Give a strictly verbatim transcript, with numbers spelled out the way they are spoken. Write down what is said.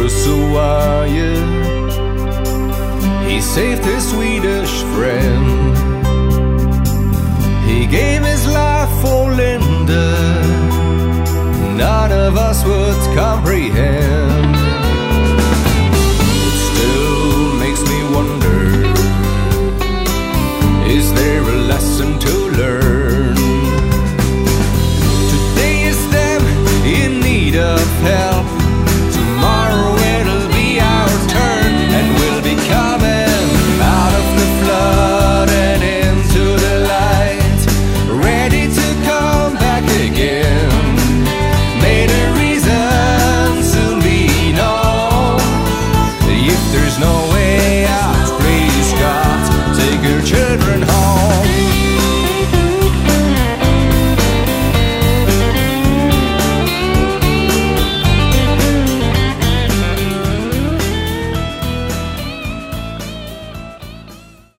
Ushuaia. He saved his Swedish friend. He gave his life for Linda. None of us would comprehend. It still makes me wonder, is there a lesson to learn? Today is them in need of help.